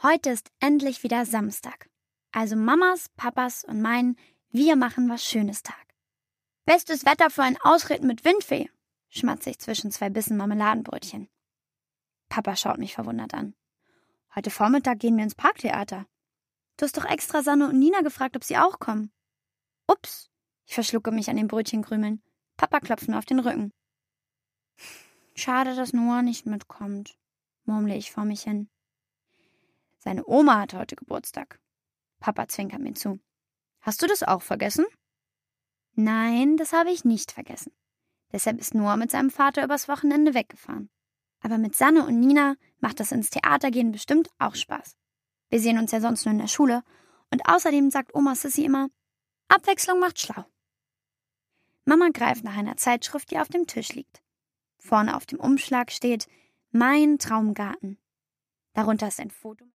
Heute ist endlich wieder Samstag. Also Mamas, Papas und mein Wir machen was Schönes Tag. Bestes Wetter für ein Ausreden mit Windfee, schmatze ich zwischen 2 Bissen Marmeladenbrötchen. Papa schaut mich verwundert an. Heute Vormittag gehen wir ins Parktheater. Du hast doch extra Sanne und Nina gefragt, ob sie auch kommen. Ups, ich verschlucke mich an den Brötchenkrümeln. Papa klopft mir auf den Rücken. Schade, dass Noah nicht mitkommt, murmle ich vor mich hin. Seine Oma hat heute Geburtstag. Papa zwinkert mir zu. Hast du das auch vergessen? Nein, das habe ich nicht vergessen. Deshalb ist Noah mit seinem Vater übers Wochenende weggefahren. Aber mit Sanne und Nina macht das ins Theater gehen bestimmt auch Spaß. Wir sehen uns ja sonst nur in der Schule. Und außerdem sagt Oma Sissi immer, Abwechslung macht schlau. Mama greift nach einer Zeitschrift, die auf dem Tisch liegt. Vorne auf dem Umschlag steht Mein Traumgarten. Darunter ist ein Foto.